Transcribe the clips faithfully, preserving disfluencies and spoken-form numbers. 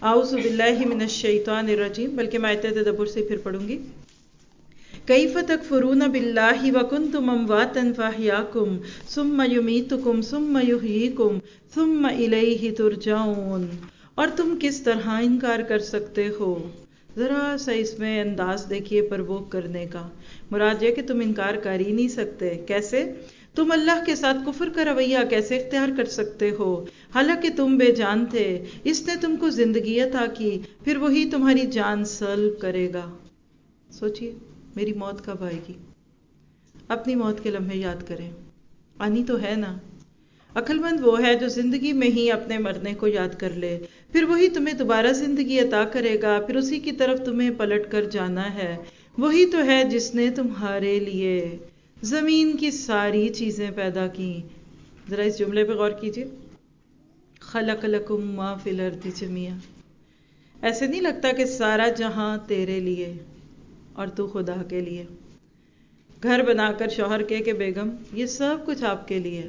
اعوذ باللہ من الشیطان الرجیم، بلکہ میں آیت تدبر سے پھر پڑھوں گی۔ کیف تکفرون باللہ وکنتم امواتا فاحیاکم ثم یمیتکم ثم یحییکم ثم الیہ ترجعون۔ اور تم کس طرح انکار کر سکتے ہو؟ ذرا سا اس میں انداز دیکھیے پرووک کرنے کا۔ مراد یہ کہ تم انکار کر ہی نہیں سکتے۔ کیسے؟ تم اللہ کے ساتھ کفر کا رویہ کیسے اختیار کر سکتے ہو؟ حالانکہ تم بے جان تھے، اس نے تم کو زندگی عطا کی، پھر وہی تمہاری جان سلب کرے گا۔ سوچئے میری موت کب آئے گی؟ اپنی موت کے لمحے یاد کریں، آنی تو ہے نا؟ عقل مند وہ ہے جو زندگی میں ہی اپنے مرنے کو یاد کر لے، پھر وہی تمہیں دوبارہ زندگی عطا کرے گا، پھر اسی کی طرف تمہیں پلٹ کر جانا ہے۔ وہی تو ہے جس نے تمہارے لیے زمین کی ساری چیزیں پیدا کی۔ ذرا اس جملے پہ غور کیجئے، خلق لکم ما فی الارض جمیعا۔ ایسے نہیں لگتا کہ سارا جہاں تیرے لیے اور تو خدا کے لیے؟ گھر بنا کر شوہر کے کہ بیگم یہ سب کچھ آپ کے لیے۔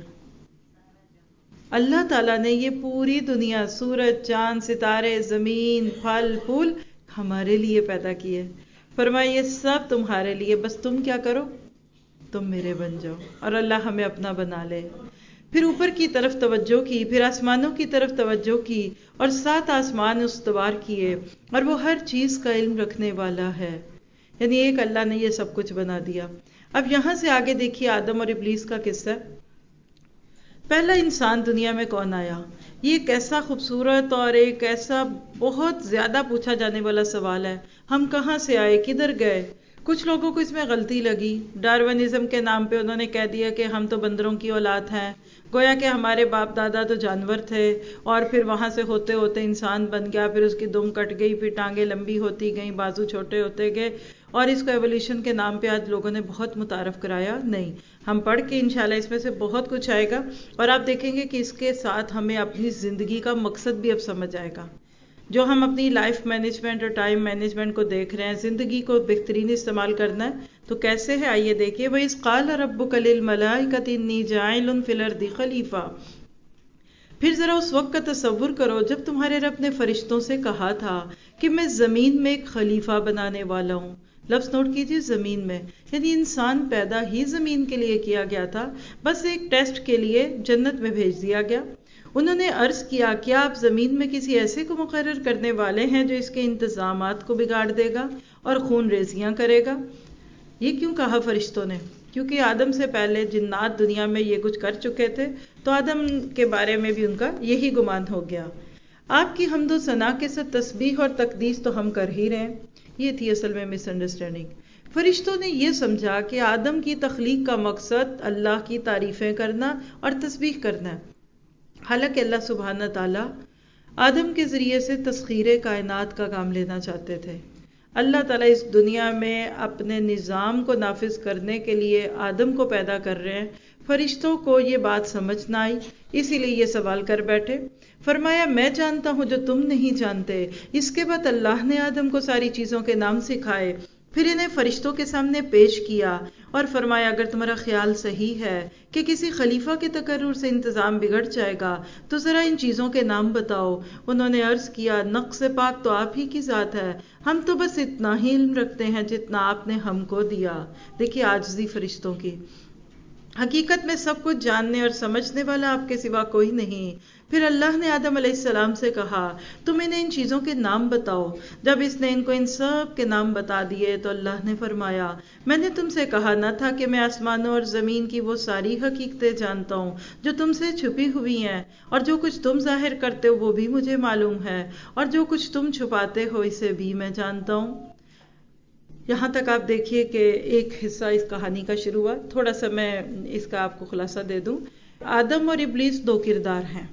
اللہ تعالیٰ نے یہ پوری دنیا، سورج، چاند، ستارے، زمین، پھل پھول ہمارے لیے پیدا کیے۔ فرمایا یہ سب تمہارے لیے، بس تم کیا کرو؟ تم میرے بن جاؤ، اور اللہ ہمیں اپنا بنا لے۔ پھر اوپر کی طرف توجہ کی، پھر آسمانوں کی طرف توجہ کی، اور سات آسمان استوار کیے، اور وہ ہر چیز کا علم رکھنے والا ہے۔ یعنی ایک اللہ نے یہ سب کچھ بنا دیا۔ اب یہاں سے آگے دیکھیے آدم اور ابلیس کا قصہ۔ پہلا انسان دنیا میں کون آیا؟ یہ ایک ایسا خوبصورت اور ایک ایسا بہت زیادہ پوچھا جانے والا سوال ہے۔ ہم کہاں سے آئے، کدھر گئے؟ کچھ لوگوں کو اس میں غلطی لگی، ڈارونزم کے نام پہ انہوں نے کہہ دیا کہ ہم تو بندروں کی اولاد ہیں، گویا کہ ہمارے باپ دادا تو جانور تھے، اور پھر وہاں سے ہوتے ہوتے انسان بن گیا، پھر اس کی دم کٹ گئی، پھر ٹانگیں لمبی ہوتی گئیں، بازو چھوٹے ہوتے گئے، اور اس کو ایولیوشن کے نام پہ آج لوگوں نے بہت متعارف کرایا۔ نہیں، ہم پڑھ کے انشاءاللہ اس میں سے بہت کچھ آئے گا، اور آپ دیکھیں گے کہ اس کے ساتھ ہمیں اپنی زندگی کا مقصد بھی اب سمجھ آئے گا۔ جو ہم اپنی لائف مینجمنٹ اور ٹائم مینجمنٹ کو دیکھ رہے ہیں، زندگی کو بہترین استعمال کرنا ہے تو کیسے ہے، آئیے دیکھیے۔ وَإِذْ قَالَ رَبُّكَ لِلْمَلَائِكَةِ إِنِّي جَاعِلٌ فِي الْأَرْضِ خَلِيفَةً۔ پھر ذرا اس وقت کا تصور کرو جب تمہارے رب نے فرشتوں سے کہا تھا کہ میں زمین میں ایک خلیفہ بنانے والا ہوں۔ لفظ نوٹ کیجئے، زمین میں، یعنی انسان پیدا ہی زمین کے لیے کیا گیا تھا، بس ایک ٹیسٹ کے لیے جنت میں بھیج دیا گیا۔ انہوں نے عرض کیا کیا آپ زمین میں کسی ایسے کو مقرر کرنے والے ہیں جو اس کے انتظامات کو بگاڑ دے گا اور خون ریزیاں کرے گا؟ یہ کیوں کہا فرشتوں نے؟ کیونکہ آدم سے پہلے جنات دنیا میں یہ کچھ کر چکے تھے، تو آدم کے بارے میں بھی ان کا یہی گمان ہو گیا۔ آپ کی حمد و ثنا کے ساتھ تسبیح اور تقدیس تو ہم کر ہی رہے ہیں۔ یہ تھی اصل میں مس انڈرسٹینڈنگ۔ فرشتوں نے یہ سمجھا کہ آدم کی تخلیق کا مقصد اللہ کی تعریفیں کرنا اور تسبیح کرنا ہے، حالانکہ اللہ سبحانہ تعالیٰ آدم کے ذریعے سے تسخیر کائنات کا کام لینا چاہتے تھے۔ اللہ تعالیٰ اس دنیا میں اپنے نظام کو نافذ کرنے کے لیے آدم کو پیدا کر رہے ہیں۔ فرشتوں کو یہ بات سمجھ نہ آئی، اسی لیے یہ سوال کر بیٹھے۔ فرمایا میں جانتا ہوں جو تم نہیں جانتے۔ اس کے بعد اللہ نے آدم کو ساری چیزوں کے نام سکھائے، پھر انہیں فرشتوں کے سامنے پیش کیا اور فرمایا اگر تمہارا خیال صحیح ہے کہ کسی خلیفہ کے تقرر سے انتظام بگڑ جائے گا تو ذرا ان چیزوں کے نام بتاؤ۔ انہوں نے عرض کیا نقص پاک تو آپ ہی کی ذات ہے، ہم تو بس اتنا ہی علم رکھتے ہیں جتنا آپ نے ہم کو دیا۔ دیکھیے عاجزی فرشتوں کی۔ حقیقت میں سب کچھ جاننے اور سمجھنے والا آپ کے سوا کوئی نہیں۔ پھر اللہ نے آدم علیہ السلام سے کہا تم انہیں ان چیزوں کے نام بتاؤ۔ جب اس نے ان کو ان سب کے نام بتا دیے تو اللہ نے فرمایا میں نے تم سے کہا نہ تھا کہ میں آسمانوں اور زمین کی وہ ساری حقیقتیں جانتا ہوں جو تم سے چھپی ہوئی ہیں، اور جو کچھ تم ظاہر کرتے ہو وہ بھی مجھے معلوم ہے، اور جو کچھ تم چھپاتے ہو اسے بھی میں جانتا ہوں۔ یہاں تک آپ دیکھیے کہ ایک حصہ اس کہانی کا شروع ہوا۔ تھوڑا سا میں اس کا آپ کو خلاصہ دے دوں۔ آدم اور ابلیس دو کردار ہیں۔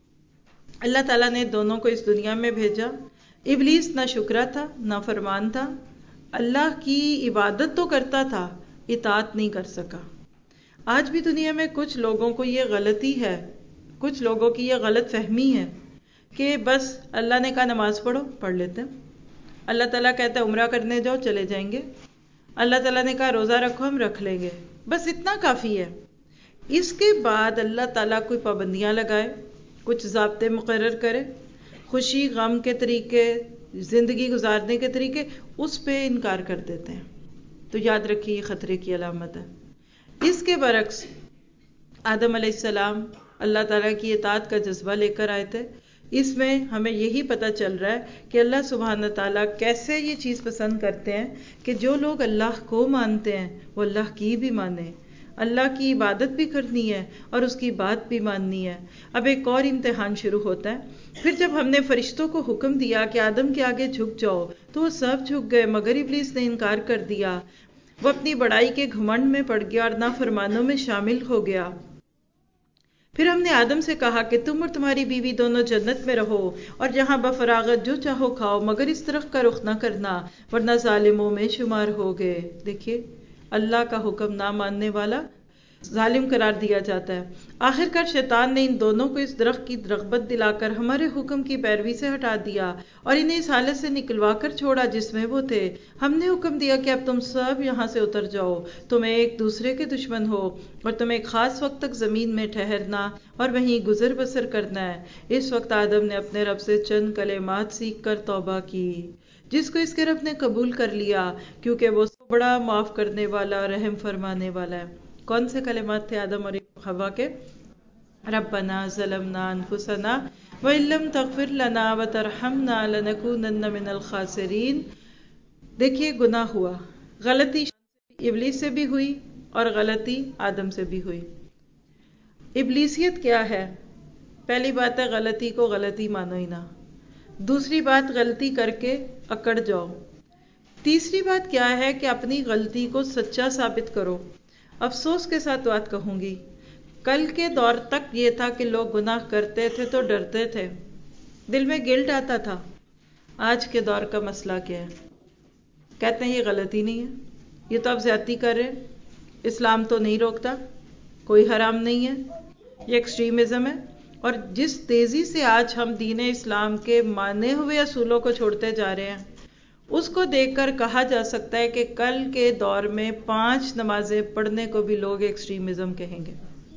اللہ تعالیٰ نے دونوں کو اس دنیا میں بھیجا۔ ابلیس نہ شکرا تھا، نہ فرمان تھا، اللہ کی عبادت تو کرتا تھا، اطاعت نہیں کر سکا۔ آج بھی دنیا میں کچھ لوگوں کو یہ غلطی ہے، کچھ لوگوں کی یہ غلط فہمی ہے کہ بس اللہ نے کہا نماز پڑھو، پڑھ لیتے ہیں۔ اللہ تعالیٰ کہتا ہے عمرہ کرنے جاؤ، چلے جائیں گے۔ اللہ تعالیٰ نے کہا روزہ رکھو، ہم رکھ لیں گے، بس اتنا کافی ہے۔ اس کے بعد اللہ تعالیٰ کوئی پابندیاں لگائے، کچھ ضابطے مقرر کرے، خوشی غم کے طریقے، زندگی گزارنے کے طریقے، اس پہ انکار کر دیتے ہیں. تو یاد رکھیے یہ خطرے کی علامت ہے. اس کے برعکس آدم علیہ السلام اللہ تعالیٰ کی اطاعت کا جذبہ لے کر آئے تھے. اس میں ہمیں یہی پتہ چل رہا ہے کہ اللہ سبحانہ تعالیٰ کیسے یہ چیز پسند کرتے ہیں کہ جو لوگ اللہ کو مانتے ہیں وہ اللہ کی بھی مانیں، اللہ کی عبادت بھی کرنی ہے اور اس کی بات بھی ماننی ہے. اب ایک اور امتحان شروع ہوتا ہے. پھر جب ہم نے فرشتوں کو حکم دیا کہ آدم کے آگے جھک جاؤ تو وہ سب جھک گئے، مگر ابلیس نے انکار کر دیا. وہ اپنی بڑائی کے گھمنڈ میں پڑ گیا اور نافرمانوں میں شامل ہو گیا. پھر ہم نے آدم سے کہا کہ تم اور تمہاری بیوی دونوں جنت میں رہو اور یہاں بفراغت جو چاہو کھاؤ، مگر اس درخت کا رخ نہ کرنا ورنہ ظالموں میں شمار ہو گئے. دیکھیے اللہ کا حکم نہ ماننے والا ظالم قرار دیا جاتا ہے. آخر کار شیطان نے ان دونوں کو اس درخت کی رغبت دلا کر ہمارے حکم کی پیروی سے ہٹا دیا اور انہیں اس حالت سے نکلوا کر چھوڑا جس میں وہ تھے. ہم نے حکم دیا کہ اب تم سب یہاں سے اتر جاؤ، تم ایک دوسرے کے دشمن ہو اور تم ایک خاص وقت تک زمین میں ٹھہرنا اور وہیں گزر بسر کرنا ہے. اس وقت آدم نے اپنے رب سے چند کلمات سیکھ کر توبہ کی، جس کو اس کے رب نے قبول کر لیا کیونکہ وہ بڑا معاف کرنے والا اور رحم فرمانے والا ہے. کون سے کلمات تھے آدم اور حوا کے؟ ربنا ظلمنا انفسنا وان لم تغفر لنا وترحمنا لنکونن من الخاسرین. دیکھیے گناہ ہوا، غلطی ابلیس سے بھی ہوئی اور غلطی آدم سے بھی ہوئی. ابلیسیت کیا ہے؟ پہلی بات ہے غلطی کو غلطی مانو ہی نہ. دوسری بات غلطی کر کے اکڑ جاؤ. تیسری بات کیا ہے کہ اپنی غلطی کو سچا ثابت کرو. افسوس کے ساتھ بات کہوں گی، کل کے دور تک یہ تھا کہ لوگ گناہ کرتے تھے تو ڈرتے تھے، دل میں گلٹ آتا تھا. آج کے دور کا مسئلہ کیا ہے؟ کہتے ہیں یہ غلطی نہیں ہے، یہ تو آپ زیادتی کر رہے ہیں، اسلام تو نہیں روکتا، کوئی حرام نہیں ہے، یہ ایکسٹریمزم ہے. اور جس تیزی سے آج ہم دین اسلام کے مانے ہوئے اصولوں کو چھوڑتے جا رہے ہیں، اس کو دیکھ کر کہا جا سکتا ہے کہ کل کے دور میں پانچ نمازیں پڑھنے کو بھی لوگ ایکسٹریمزم کہیں گے.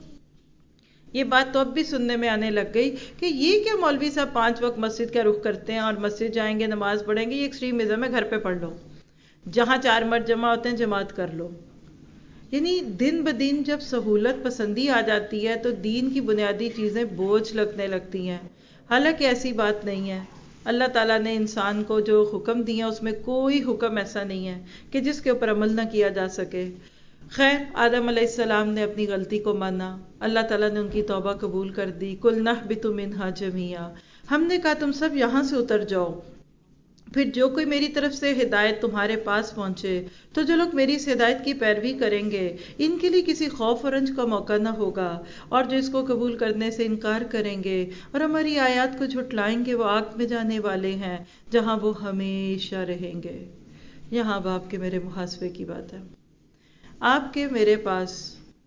یہ بات تو اب بھی سننے میں آنے لگ گئی کہ یہ کیا مولوی صاحب پانچ وقت مسجد کا رخ کرتے ہیں اور مسجد جائیں گے نماز پڑھیں گے، یہ ایکسٹریمزم ہے، گھر پہ پڑھ لو، جہاں چار مرد جمع ہوتے ہیں جماعت کر لو. یعنی دن بدن جب سہولت پسندی آ جاتی ہے تو دین کی بنیادی چیزیں بوجھ لگنے لگتی ہیں. حالانکہ ایسی بات نہیں ہے. اللہ تعالیٰ نے انسان کو جو حکم دیا اس میں کوئی حکم ایسا نہیں ہے کہ جس کے اوپر عمل نہ کیا جا سکے. خیر، آدم علیہ السلام نے اپنی غلطی کو مانا، اللہ تعالیٰ نے ان کی توبہ قبول کر دی. قُلْنَا اهْبِطُوا مِنْهَا جَمِيعًا، ہم نے کہا تم سب یہاں سے اتر جاؤ. پھر جو کوئی میری طرف سے ہدایت تمہارے پاس پہنچے تو جو لوگ میری اس ہدایت کی پیروی کریں گے ان کے لیے کسی خوف اور رنج کا موقع نہ ہوگا، اور جو اس کو قبول کرنے سے انکار کریں گے اور ہماری آیات کو جھٹلائیں گے وہ آگ میں جانے والے ہیں جہاں وہ ہمیشہ رہیں گے. یہاں اب آپ کے میرے محاسبے کی بات ہے. آپ کے میرے پاس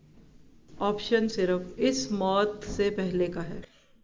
آپشن صرف اس موت سے پہلے کا ہے.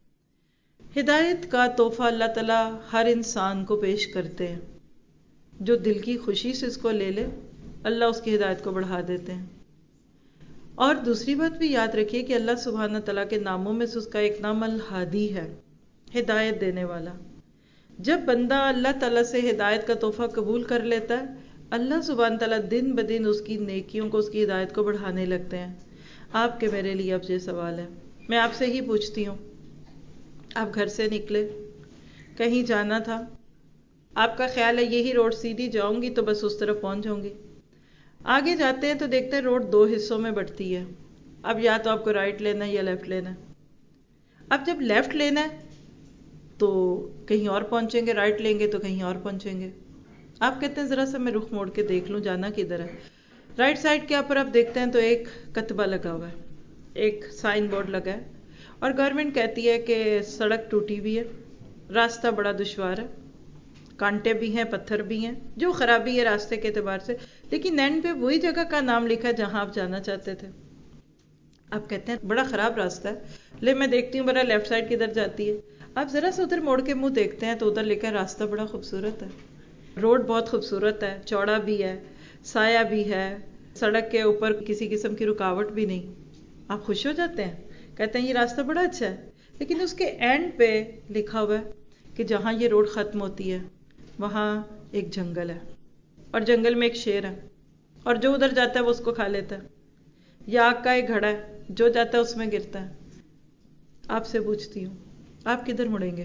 ہدایت کا تحفہ اللہ تعالیٰ ہر انسان کو پیش کرتے ہیں. جو دل کی خوشی سے اس کو لے لے اللہ اس کی ہدایت کو بڑھا دیتے ہیں. اور دوسری بات بھی یاد رکھیے کہ اللہ سبحانہ تعالیٰ کے ناموں میں سے اس کا ایک نام الہادی ہے، ہدایت دینے والا. جب بندہ اللہ تعالیٰ سے ہدایت کا تحفہ قبول کر لیتا ہے اللہ سبحانہ تعالیٰ دن بدن اس کی نیکیوں کو، اس کی ہدایت کو بڑھانے لگتے ہیں. آپ کے میرے لیے اب یہ سوال ہے، میں آپ سے ہی پوچھتی ہوں. آپ گھر سے نکلے، کہیں جانا تھا، آپ کا خیال ہے یہی روڈ سیدھی جاؤں گی تو بس اس طرف پہنچ جاؤں گی. آگے جاتے ہیں تو دیکھتے ہیں روڈ دو حصوں میں بٹتی ہے. اب یا تو آپ کو رائٹ لینا ہے یا لیفٹ لینا ہے. اب جب لیفٹ لینا ہے تو کہیں اور پہنچیں گے، رائٹ لیں گے تو کہیں اور پہنچیں گے. آپ کہتے ہیں ذرا سا میں رخ موڑ کے دیکھ لوں جانا کدھر ہے. رائٹ سائڈ کے اوپر آپ دیکھتے ہیں تو ایک کتبہ لگا ہوا ہے، ایک سائن بورڈ لگا ہے، اور گورنمنٹ کہتی ہے کہ سڑک ٹوٹی ہوئی ہے، راستہ بڑا دشوار ہے، کانٹے بھی ہیں، پتھر بھی ہیں، جو خرابی ہے راستے کے اعتبار سے، لیکن اینڈ پہ وہی جگہ کا نام لکھا ہے جہاں آپ جانا چاہتے تھے. آپ کہتے ہیں بڑا خراب راستہ ہے، لے میں دیکھتی ہوں برا لیفٹ سائڈ کدھر جاتی ہے. آپ ذرا سا ادھر موڑ کے منہ دیکھتے ہیں تو ادھر لکھا ہے راستہ بڑا خوبصورت ہے، روڈ بہت خوبصورت ہے، چوڑا بھی ہے، سایہ بھی ہے، سڑک کے اوپر کسی قسم کی رکاوٹ بھی نہیں. آپ خوش ہو جاتے ہیں، کہتے ہیں یہ راستہ بڑا اچھا ہے. لیکن اس کے اینڈ پہ لکھا ہوا ہے کہ جہاں یہ روڈ ختم ہوتی ہے وہاں ایک جنگل ہے اور جنگل میں ایک شیر ہے اور جو ادھر جاتا ہے وہ اس کو کھا لیتا ہے، یا آگ کا ایک گھڑا ہے جو جاتا ہے اس میں گرتا ہے۔ آپ سے پوچھتی ہوں آپ کدھر مڑیں گے؟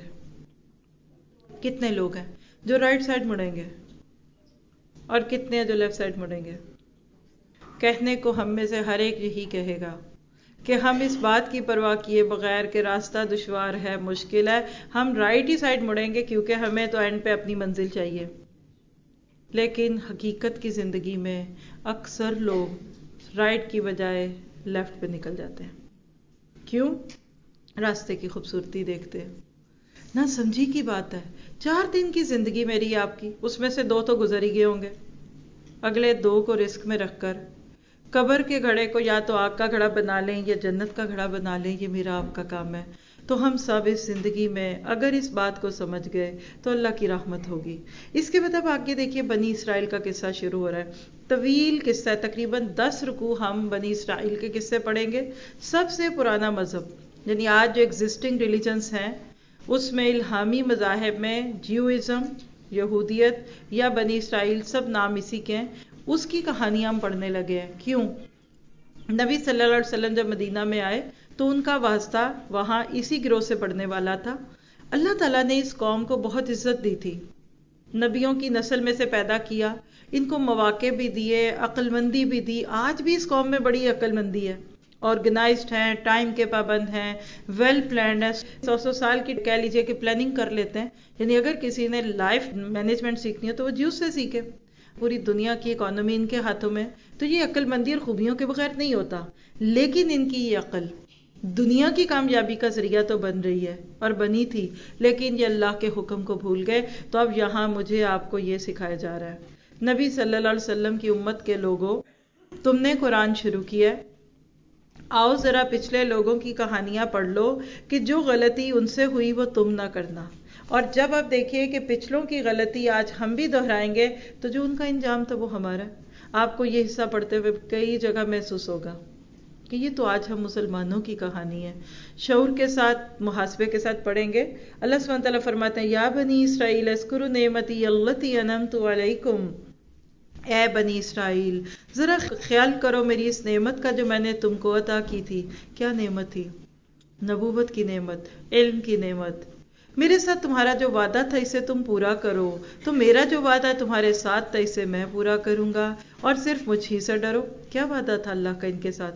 کتنے لوگ ہیں جو رائٹ سائڈ مڑیں گے اور کتنے ہیں جو لیفٹ سائڈ مڑیں گے؟ کہنے کو ہم میں سے ہر ایک یہی کہے گا کہ ہم اس بات کی پرواہ کیے بغیر کہ راستہ دشوار ہے، مشکل ہے، ہم رائٹ ہی سائڈ مڑیں گے کیونکہ ہمیں تو اینڈ پہ اپنی منزل چاہیے۔ لیکن حقیقت کی زندگی میں اکثر لوگ رائٹ کی بجائے لیفٹ پہ نکل جاتے ہیں۔ کیوں؟ راستے کی خوبصورتی دیکھتے ہیں۔ نہ سمجھی کی بات ہے، چار دن کی زندگی میری آپ کی، اس میں سے دو تو گزر ہی گئے ہوں گے، اگلے دو کو رسک میں رکھ کر قبر کے گھڑے کو یا تو آگ کا گھڑا بنا لیں یا جنت کا گھڑا بنا لیں، یہ میرا آپ کا کام ہے۔ تو ہم سب اس زندگی میں اگر اس بات کو سمجھ گئے تو اللہ کی رحمت ہوگی۔ اس کے بعد اب آگے دیکھیے بنی اسرائیل کا قصہ شروع ہو رہا ہے، طویل قصہ ہے، تقریباً دس رکوع ہم بنی اسرائیل کے قصے پڑھیں گے۔ سب سے پرانا مذہب یعنی آج جو ایگزسٹنگ ریلیجنس ہیں اس میں الہامی مذاہب میں جیوازم، یہودیت یا بنی اسرائیل سب نام اسی کے ہیں، اس کی کہانیاں ہم پڑھنے لگے ہیں۔ کیوں؟ نبی صلی اللہ علیہ وسلم جب مدینہ میں آئے تو ان کا واسطہ وہاں اسی گروہ سے پڑھنے والا تھا۔ اللہ تعالیٰ نے اس قوم کو بہت عزت دی تھی، نبیوں کی نسل میں سے پیدا کیا، ان کو مواقع بھی دیے، عقل مندی بھی دی۔ آج بھی اس قوم میں بڑی عقل مندی ہے، آرگنائزڈ ہیں، ٹائم کے پابند ہیں، ویل پلانڈ ہے، سو سو سال کی کہہ لیجئے کہ پلاننگ کر لیتے ہیں۔ یعنی اگر کسی نے لائف مینجمنٹ سیکھنی ہے تو وہ جیوز سے سیکھے۔ پوری دنیا کی اکانومی ان کے ہاتھوں میں، تو یہ عقل مندی اور خوبیوں کے بغیر نہیں ہوتا، لیکن ان کی یہ عقل دنیا کی کامیابی کا ذریعہ تو بن رہی ہے اور بنی تھی، لیکن یہ اللہ کے حکم کو بھول گئے۔ تو اب یہاں مجھے آپ کو یہ سکھایا جا رہا ہے، نبی صلی اللہ علیہ وسلم کی امت کے لوگوں، تم نے قرآن شروع کیا، آؤ ذرا پچھلے لوگوں کی کہانیاں پڑھ لو کہ جو غلطی ان سے ہوئی وہ تم نہ کرنا۔ اور جب آپ دیکھیے کہ پچھلوں کی غلطی آج ہم بھی دہرائیں گے تو جو ان کا انجام تھا وہ ہمارا ہے۔ آپ کو یہ حصہ پڑھتے ہوئے کئی جگہ محسوس ہوگا کہ یہ تو آج ہم مسلمانوں کی کہانی ہے۔ شعور کے ساتھ، محاسبے کے ساتھ پڑھیں گے۔ اللہ سبحانہ وتعالیٰ فرماتے ہیں یا بنی اسرائیل اذکروا نعمتی التی انعمت علیکم، اے بنی اسرائیل ذرا خیال کرو میری اس نعمت کا جو میں نے تم کو عطا کی تھی۔ کیا نعمت تھی؟ نبوت کی نعمت، علم کی نعمت۔ میرے ساتھ تمہارا جو وعدہ تھا اسے تم پورا کرو، تو میرا جو وعدہ تمہارے ساتھ تھا اسے میں پورا کروں گا، اور صرف مجھ ہی سے ڈرو۔ کیا وعدہ تھا اللہ کا ان کے ساتھ؟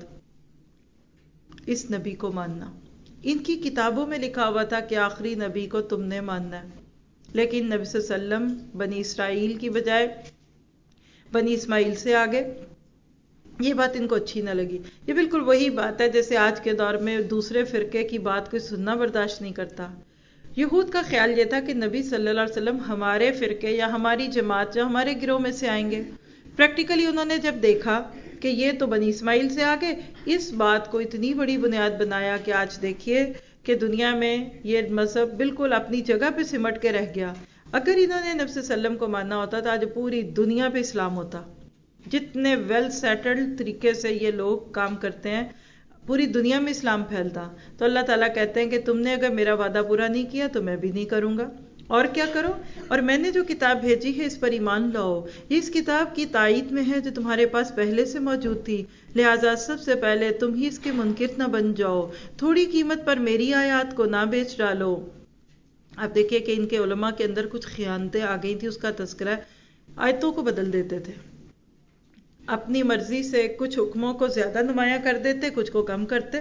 اس نبی کو ماننا۔ ان کی کتابوں میں لکھا ہوا تھا کہ آخری نبی کو تم نے ماننا ہے، لیکن نبی صلی اللہ علیہ وسلم بنی اسرائیل کی بجائے بنی اسماعیل سے آگے۔ یہ بات ان کو اچھی نہ لگی۔ یہ بالکل وہی بات ہے جیسے آج کے دور میں دوسرے فرقے کی بات کوئی سننا برداشت نہیں کرتا۔ یہود کا خیال یہ تھا کہ نبی صلی اللہ علیہ وسلم ہمارے فرقے یا ہماری جماعت یا ہمارے گروہ میں سے آئیں گے۔ پریکٹیکلی انہوں نے جب دیکھا کہ یہ تو بنی اسماعیل سے آگے، اس بات کو اتنی بڑی بنیاد بنایا کہ آج دیکھیے کہ دنیا میں یہ مذہب بالکل اپنی جگہ پہ سمٹ کے رہ گیا۔ اگر انہوں نے نبی صلی اللہ علیہ وسلم کو ماننا ہوتا تو آج پوری دنیا پہ اسلام ہوتا۔ جتنے ویل سیٹلڈ طریقے سے یہ لوگ کام کرتے ہیں، پوری دنیا میں اسلام پھیلتا۔ تو اللہ تعالیٰ کہتے ہیں کہ تم نے اگر میرا وعدہ پورا نہیں کیا تو میں بھی نہیں کروں گا۔ اور کیا کرو؟ اور میں نے جو کتاب بھیجی ہے اس پر ایمان لاؤ، یہ اس کتاب کی تائید میں ہے جو تمہارے پاس پہلے سے موجود تھی، لہٰذا سب سے پہلے تم ہی اس کے منکر نہ بن جاؤ، تھوڑی قیمت پر میری آیات کو نہ بیچ ڈالو۔ اب دیکھیے کہ ان کے علماء کے اندر کچھ خیانتیں آ گئی تھی، اس کا تذکرہ ہے۔ آیتوں کو بدل دیتے تھے، اپنی مرضی سے کچھ حکموں کو زیادہ نمایاں کر دیتے، کچھ کو کم کرتے۔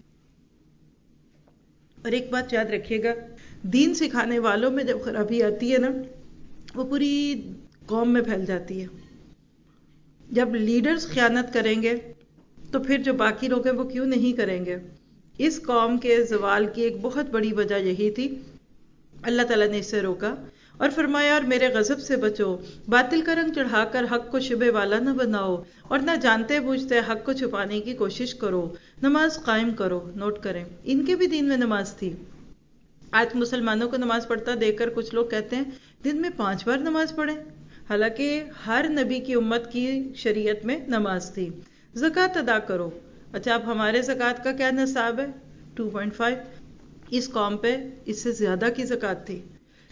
اور ایک بات یاد رکھیے گا، دین سکھانے والوں میں جب خرابی آتی ہے نا، وہ پوری قوم میں پھیل جاتی ہے۔ جب لیڈرز خیانت کریں گے تو پھر جو باقی لوگ ہیں وہ کیوں نہیں کریں گے؟ اس قوم کے زوال کی ایک بہت بڑی وجہ یہی تھی۔ اللہ تعالیٰ نے اسے روکا اور فرمایا اور میرے غضب سے بچو، باطل کا رنگ چڑھا کر حق کو شبہ والا نہ بناؤ، اور نہ جانتے بوجھتے حق کو چھپانے کی کوشش کرو، نماز قائم کرو۔ نوٹ کریں، ان کے بھی دین میں نماز تھی۔ آج مسلمانوں کو نماز پڑھتا دیکھ کر کچھ لوگ کہتے ہیں دن میں پانچ بار نماز پڑھیں، حالانکہ ہر نبی کی امت کی شریعت میں نماز تھی۔ زکوٰۃ ادا کرو۔ اچھا، اب ہمارے زکوٰۃ کا کیا نصاب ہے؟ To point five. اس قوم پہ اس سے زیادہ کی زکوٰۃ تھی،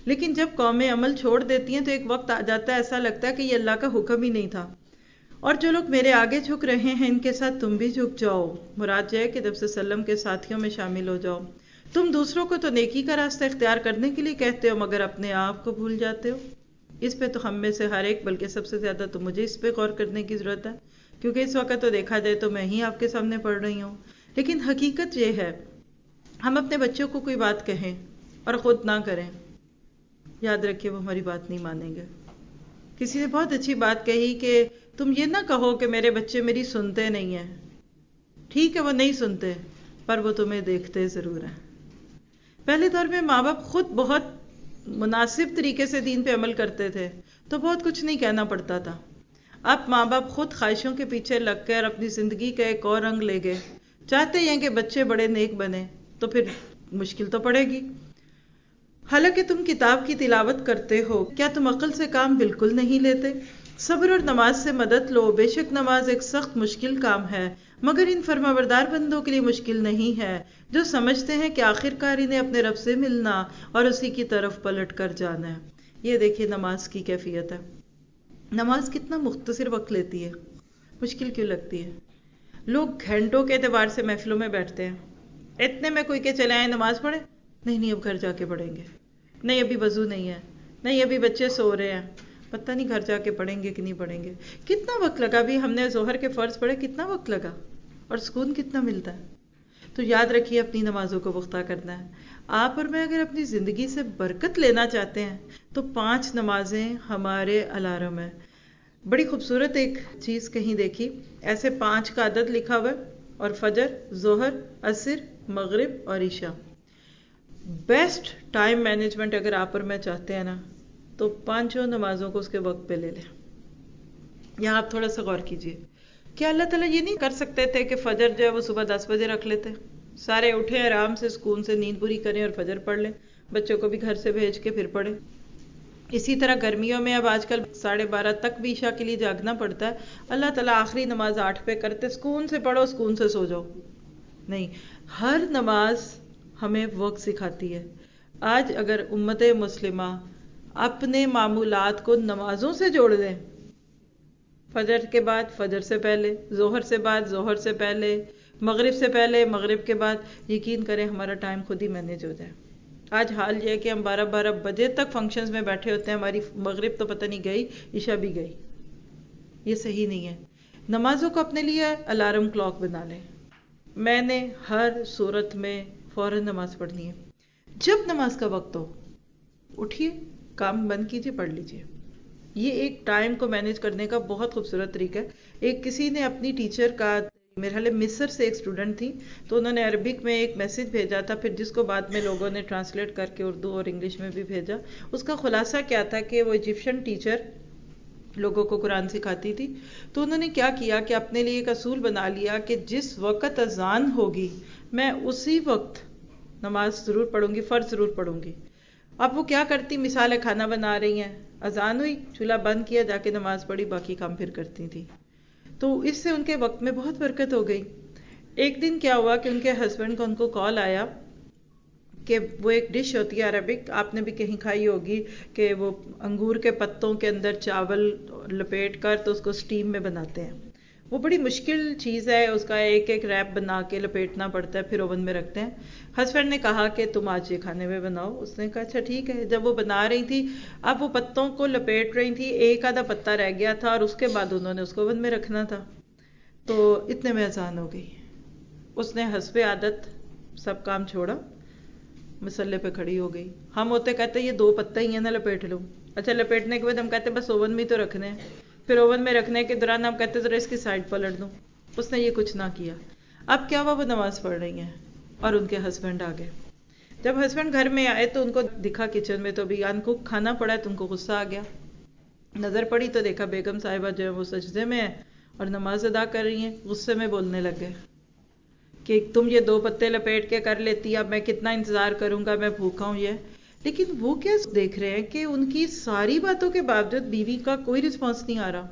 لیکن جب قومیں عمل چھوڑ دیتی ہیں تو ایک وقت آ جاتا ہے ایسا لگتا ہے کہ یہ اللہ کا حکم ہی نہیں تھا. اور جو لوگ میرے آگے جھک رہے ہیں ان کے ساتھ تم بھی جھک جاؤ. مراد یہ ہے کہ نبی صلی اللہ علیہ وسلم کے ساتھیوں میں شامل ہو جاؤ. تم دوسروں کو تو نیکی کا راستہ اختیار کرنے کے لیے کہتے ہو مگر اپنے آپ کو بھول جاتے ہو. اس پہ تو ہم میں سے ہر ایک، بلکہ سب سے زیادہ تو مجھے اس پہ غور کرنے کی ضرورت ہے، کیونکہ اس وقت تو دیکھا جائے تو میں ہی آپ کے سامنے پڑھ رہی ہوں. لیکن حقیقت یہ ہے ہم اپنے بچوں کو کوئی بات کہیں اور خود نہ کریں، یاد رکھیے وہ ہماری بات نہیں مانیں گے. کسی نے بہت اچھی بات کہی کہ تم یہ نہ کہو کہ میرے بچے میری سنتے نہیں ہیں. ٹھیک ہے وہ نہیں سنتے، پر وہ تمہیں دیکھتے ضرور ہیں. پہلے دور میں ماں باپ خود بہت مناسب طریقے سے دین پہ عمل کرتے تھے تو بہت کچھ نہیں کہنا پڑتا تھا. اب ماں باپ خود خواہشوں کے پیچھے لگ کر اپنی زندگی کا ایک اور رنگ لے گئے. چاہتے ہیں کہ بچے بڑے نیک بنے تو پھر مشکل تو پڑے گی. حالانکہ تم کتاب کی تلاوت کرتے ہو، کیا تم عقل سے کام بالکل نہیں لیتے؟ صبر اور نماز سے مدد لو. بے شک نماز ایک سخت مشکل کام ہے مگر ان فرمانبردار بندوں کے لیے مشکل نہیں ہے جو سمجھتے ہیں کہ آخر کار انہیں اپنے رب سے ملنا اور اسی کی طرف پلٹ کر جانا ہے. یہ دیکھیے نماز کی کیفیت ہے. نماز کتنا مختصر وقت لیتی ہے، مشکل کیوں لگتی ہے؟ لوگ گھنٹوں کے اعتبار سے محفلوں میں بیٹھتے ہیں، اتنے میں کوئی کہ چلے آئیں نماز پڑھیں، نہیں نہیں اب گھر جا کے پڑھیں گے، نہیں ابھی وضو نہیں ہے، نہیں ابھی بچے سو رہے ہیں، پتہ نہیں گھر جا کے پڑھیں گے کہ نہیں پڑھیں گے. کتنا وقت لگا بھی ہم نے ظہر کے فرض پڑھے، کتنا وقت لگا اور سکون کتنا ملتا ہے. تو یاد رکھیے اپنی نمازوں کو پختہ کرنا ہے. آپ اور میں اگر اپنی زندگی سے برکت لینا چاہتے ہیں تو پانچ نمازیں ہمارے الارم ہیں. بڑی خوبصورت ایک چیز کہیں دیکھی، ایسے پانچ کا عدد لکھا ہوا ہے اور فجر، ظہر، عصر، مغرب اور عشاء. بیسٹ ٹائم مینجمنٹ اگر آپ اور میں چاہتے ہیں نا تو پانچوں نمازوں کو اس کے وقت پہ لے لیں. یہاں آپ تھوڑا سا غور کیجئے، کیا اللہ تعالیٰ یہ نہیں کر سکتے تھے کہ فجر جو ہے وہ صبح دس بجے رکھ لیتے، سارے اٹھیں آرام سے سکون سے نیند پوری کریں اور فجر پڑھ لیں، بچوں کو بھی گھر سے بھیج کے پھر پڑھیں. اسی طرح گرمیوں میں اب آج کل ساڑھے بارہ تک بھی عشاء کے لیے جاگنا پڑتا ہے. اللہ تعالیٰ آخری نماز آٹھ پہ کرتے، سکون سے پڑھو سکون سے سو جاؤ. نہیں، ہر نماز ہمیں وقت سکھاتی ہے. آج اگر امت مسلمہ اپنے معمولات کو نمازوں سے جوڑ دیں، فجر کے بعد فجر سے پہلے، ظہر سے بعد ظہر سے پہلے، مغرب سے پہلے مغرب کے بعد، یقین کریں ہمارا ٹائم خود ہی مینیج ہو جائے. آج حال یہ ہے کہ ہم بارہ بارہ بجے تک فنکشنز میں بیٹھے ہوتے ہیں، ہماری مغرب تو پتہ نہیں گئی، عشاء بھی گئی. یہ صحیح نہیں ہے. نمازوں کو اپنے لیے الارم کلاک بنا لیں. میں نے ہر صورت میں فوراً نماز پڑھنی ہے. جب نماز کا وقت ہو اٹھیے، کام بند کیجیے، پڑھ لیجیے. یہ ایک ٹائم کو مینیج کرنے کا بہت خوبصورت طریقہ ہے. ایک کسی نے اپنی ٹیچر کا، میرے خیال مصر سے ایک اسٹوڈنٹ تھی، تو انہوں نے عربک میں ایک میسج بھیجا تھا، پھر جس کو بعد میں لوگوں نے ٹرانسلیٹ کر کے اردو اور انگلش میں بھی بھیجا. اس کا خلاصہ کیا تھا کہ وہ ایجپشن ٹیچر لوگوں کو قرآن سکھاتی تھی، تو انہوں نے کیا کیا کہ اپنے لیے ایک اصول بنا لیا کہ جس وقت اذان ہوگی میں اسی وقت نماز ضرور پڑھوں گی، فرض ضرور پڑھوں گی. اب وہ کیا کرتی، مثال ہے کھانا بنا رہی ہیں، اذان ہوئی، چولہا بند کیا، جا کے نماز پڑھی، باقی کام پھر کرتی تھی. تو اس سے ان کے وقت میں بہت برکت ہو گئی. ایک دن کیا ہوا کہ ان کے ہسبینڈ کو ان کو کال آیا کہ وہ ایک ڈش ہوتی ہے عربک، آپ نے بھی کہیں کھائی ہوگی، کہ وہ انگور کے پتوں کے اندر چاول لپیٹ کر تو اس کو سٹیم میں بناتے ہیں. وہ بڑی مشکل چیز ہے، اس کا ایک ایک ریپ بنا کے لپیٹنا پڑتا ہے، پھر اوون میں رکھتے ہیں. ہسبینڈ نے کہا کہ تم آج یہ کھانے میں بناؤ. اس نے کہا اچھا ٹھیک ہے. جب وہ بنا رہی تھی، اب وہ پتوں کو لپیٹ رہی تھی، ایک آدھا پتا رہ گیا تھا اور اس کے بعد انہوں نے اس کو اوون میں رکھنا تھا. تو اتنے میں اذان ہو گئی. اس نے حسب عادت سب کام چھوڑا، مسلے پہ کھڑی ہو گئی. ہم ہوتے کہتے یہ دو پتا ہی ہیں نا، لپیٹ لو. اچھا لپیٹنے کے بعد ہم کہتے بس اوون میں تو رکھنے ہیں. پھر اوون میں رکھنے کے دوران ہم کہتے ذرا اس کی سائڈ پلٹ دوں. اس نے یہ کچھ نہ کیا. اب کیا ہوا، وہ نماز پڑھ رہی ہیں اور ان کے ہسبینڈ آ گئے. جب ہسبینڈ گھر میں آئے تو ان کو دکھا کچن میں تو بھی ان کو کھانا پڑا ہے، تو ان کو غصہ آ گیا. نظر پڑی تو دیکھا بیگم صاحبہ جو ہے وہ سجدے میں ہے اور نماز ادا کر رہی ہیں. غصے میں بولنے لگ گئے کہ تم یہ دو پتے لپیٹ کے کر لیتی، اب میں کتنا انتظار کروں گا، میں بھوکا ہوں. یہ لیکن وہ کیا دیکھ رہے ہیں کہ ان کی ساری باتوں کے باوجود بیوی کا کوئی رسپانس نہیں آ رہا.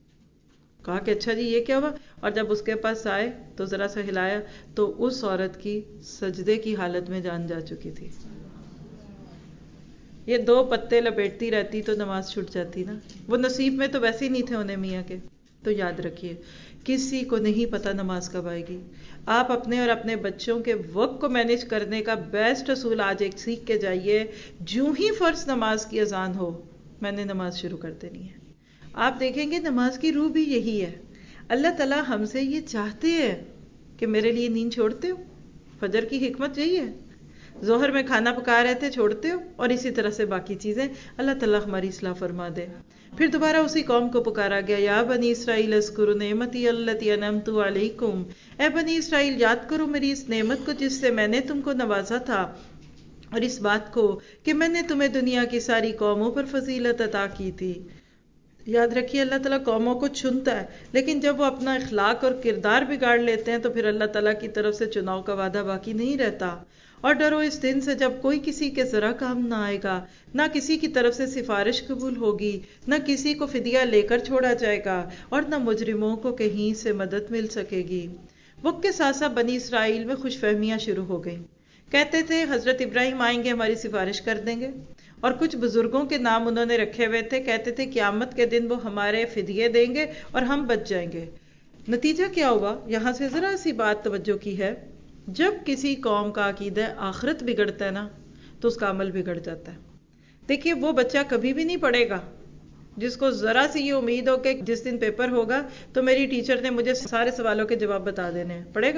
کہا کہ اچھا جی یہ کیا ہوا، اور جب اس کے پاس آئے تو ذرا سا ہلایا تو اس عورت کی سجدے کی حالت میں جان جا چکی تھی. یہ دو پتے لپیٹتی رہتی تو نماز چھوٹ جاتی نا. وہ نصیب میں تو ویسے ہی نہیں تھے انہیں میاں کے. تو یاد رکھیے کسی کو نہیں پتا نماز کب آئے گی. آپ اپنے اور اپنے بچوں کے وقت کو مینیج کرنے کا بیسٹ اصول آج ایک سیکھ کے جائیے. جو ہی فرض نماز کی اذان ہو میں نے نماز شروع کر دینی ہے. آپ دیکھیں گے نماز کی روح بھی یہی ہے. اللہ تعالیٰ ہم سے یہ چاہتے ہیں کہ میرے لیے نیند چھوڑتے ہو. فجر کی حکمت یہی ہے. ظہر میں کھانا پکا رہے تھے چھوڑتے ہو, اور اسی طرح سے باقی چیزیں. اللہ تعالیٰ ہماری اصلاح فرما دے. پھر دوبارہ اسی قوم کو پکارا گیا, یا بنی اسرائیل اذکروا نعمتی التی انعمت علیکم. اے بنی اسرائیل یاد کرو میری اس نعمت کو جس سے میں نے تم کو نوازا تھا, اور اس بات کو کہ میں نے تمہیں دنیا کی ساری قوموں پر فضیلت عطا کی تھی. یاد رکھیے اللہ تعالیٰ قوموں کو چنتا ہے, لیکن جب وہ اپنا اخلاق اور کردار بگاڑ لیتے ہیں تو پھر اللہ تعالیٰ کی طرف سے چناؤ کا وعدہ باقی نہیں رہتا. اور ڈرو اس دن سے جب کوئی کسی کے ذرا کام نہ آئے گا, نہ کسی کی طرف سے سفارش قبول ہوگی, نہ کسی کو فدیہ لے کر چھوڑا جائے گا, اور نہ مجرموں کو کہیں سے مدد مل سکے گی. وقت کے ساتھ ساتھ بنی اسرائیل میں خوش فہمیاں شروع ہو گئیں. کہتے تھے حضرت ابراہیم آئیں گے ہماری سفارش کر دیں گے, اور کچھ بزرگوں کے نام انہوں نے رکھے ہوئے تھے. کہتے تھے قیامت کے دن وہ ہمارے فدیے دیں گے اور ہم بچ جائیں گے. نتیجہ کیا ہوا؟ یہاں سے ذرا سی بات توجہ کی ہے. جب کسی قوم کا عقیدہ آخرت بگڑتا ہے نا تو اس کا عمل بگڑ جاتا ہے. دیکھیے وہ بچہ کبھی بھی نہیں پڑھے گا جس کو ذرا سی یہ امید ہو کہ جس دن پیپر ہوگا تو میری ٹیچر نے مجھے سارے سوالوں کے جواب بتا دینے ہیں. پڑھے گا؟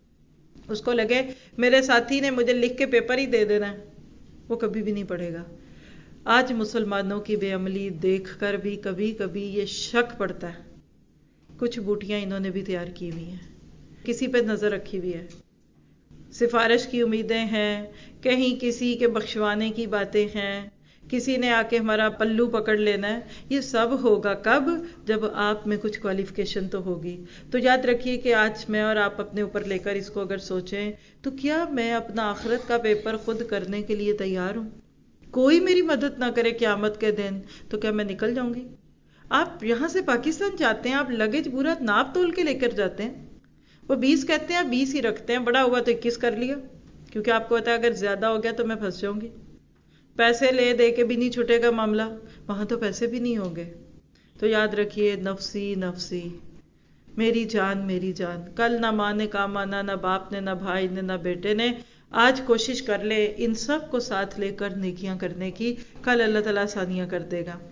اس کو لگے میرے ساتھی نے مجھے لکھ کے پیپر ہی دے دینا ہے, وہ کبھی بھی نہیں پڑھے گا. آج مسلمانوں کی بے عملی دیکھ کر بھی کبھی کبھی یہ شک پڑتا ہے. کچھ بوٹیاں انہوں نے بھی تیار کی ہوئی ہیں, کسی پہ نظر رکھی ہوئی ہے, سفارش کی امیدیں ہیں, کہیں کسی کے بخشوانے کی باتیں ہیں, کسی نے آ کے ہمارا پلو پکڑ لینا ہے. یہ سب ہوگا کب؟ جب آپ میں کچھ کوالیفیکیشن تو ہوگی. تو یاد رکھیے کہ آج میں اور آپ اپنے اوپر لے کر اس کو اگر سوچیں تو کیا میں اپنا آخرت کا پیپر خود کرنے کے لیے تیار ہوں؟ کوئی میری مدد نہ کرے قیامت کے دن تو کیا میں نکل جاؤں گی؟ آپ یہاں سے پاکستان جاتے ہیں, آپ لگیج پورا ناپ تول کے لے کر جاتے ہیں. وہ بیس کہتے ہیں, بیس ہی رکھتے ہیں, بڑا ہوا تو اکیس کر لیا, کیونکہ آپ کو پتا ہے اگر زیادہ ہو گیا تو میں پھنس جاؤں گی. پیسے لے دے کے بھی نہیں چھٹے گا معاملہ, وہاں تو پیسے بھی نہیں ہوں گے. تو یاد رکھیے نفسی نفسی, میری جان میری جان. کل نہ ماں نے کام آنا, نہ باپ نے, نہ بھائی نے, نہ بیٹے نے. آج کوشش کر لے ان سب کو ساتھ لے کر نیکیاں کرنے کی, کل اللہ تعالیٰ آسانیاں کر دے گا.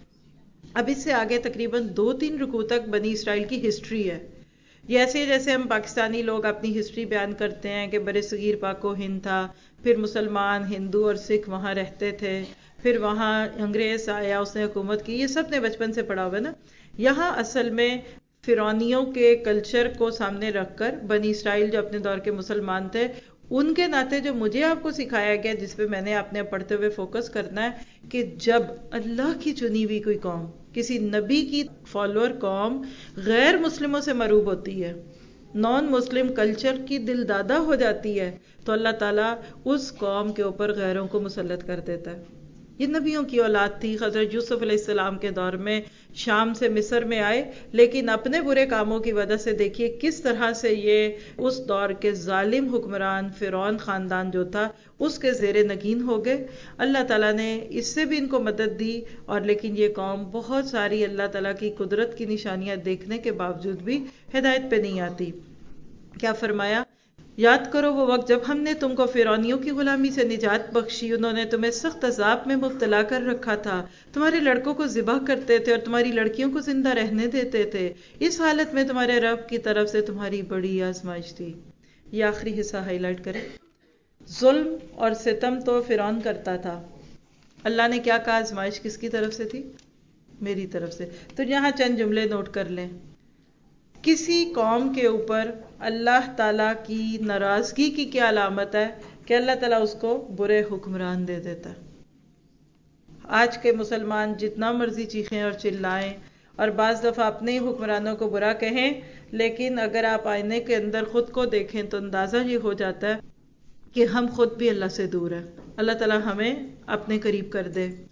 اب اس سے آگے تقریباً دو تین رکوع تک بنی اسرائیل کی ہسٹری ہے. یہ ایسے جیسے ہم پاکستانی لوگ اپنی ہسٹری بیان کرتے ہیں کہ برِ صغیر پاک و ہند تھا, پھر مسلمان, ہندو اور سکھ وہاں رہتے تھے, پھر وہاں انگریز آیا, اس نے حکومت کی. یہ سب نے بچپن سے پڑھا ہوا ہے نا. یہاں اصل میں فرعونیوں کے کلچر کو سامنے رکھ کر بنی اسرائیل جو اپنے دور کے مسلمان تھے, ان کے ناطے جو مجھے آپ کو سکھایا گیا, جس پہ میں نے اپنے پڑھتے ہوئے فوکس کرنا ہے, کہ جب اللہ کی چنی ہوئی کوئی قوم, کسی نبی کی فالوور قوم غیر مسلموں سے مروب ہوتی ہے, نان مسلم کلچر کی دل دادہ ہو جاتی ہے, تو اللہ تعالیٰ اس قوم کے اوپر غیروں کو مسلط کر دیتا ہے. یہ نبیوں کی اولاد تھی. حضرت یوسف علیہ السلام کے دور میں شام سے مصر میں آئے, لیکن اپنے برے کاموں کی وجہ سے دیکھیے کس طرح سے یہ اس دور کے ظالم حکمران فرعون خاندان جو تھا اس کے زیر نگین ہو گئے. اللہ تعالیٰ نے اس سے بھی ان کو مدد دی, اور لیکن یہ قوم بہت ساری اللہ تعالیٰ کی قدرت کی نشانیاں دیکھنے کے باوجود بھی ہدایت پہ نہیں آتی. کیا فرمایا؟ یاد کرو وہ وقت جب ہم نے تم کو فرعونیوں کی غلامی سے نجات بخشی, انہوں نے تمہیں سخت عذاب میں مبتلا کر رکھا تھا, تمہارے لڑکوں کو ذبح کرتے تھے اور تمہاری لڑکیوں کو زندہ رہنے دیتے تھے. اس حالت میں تمہارے رب کی طرف سے تمہاری بڑی آزمائش تھی. یہ آخری حصہ ہائی لائٹ کریں. ظلم اور ستم تو فرعون کرتا تھا, اللہ نے کیا کہا؟ آزمائش کس کی طرف سے تھی؟ میری طرف سے. تو یہاں چند جملے نوٹ کر لیں. کسی قوم کے اوپر اللہ تعالیٰ کی ناراضگی کی کیا علامت ہے؟ کہ اللہ تعالیٰ اس کو برے حکمران دے دیتا ہے. آج کے مسلمان جتنا مرضی چیخیں اور چلائیں اور بعض دفعہ اپنے ہی حکمرانوں کو برا کہیں, لیکن اگر آپ آئینے کے اندر خود کو دیکھیں تو اندازہ یہ ہو جاتا ہے کہ ہم خود بھی اللہ سے دور ہیں. اللہ تعالیٰ ہمیں اپنے قریب کر دے.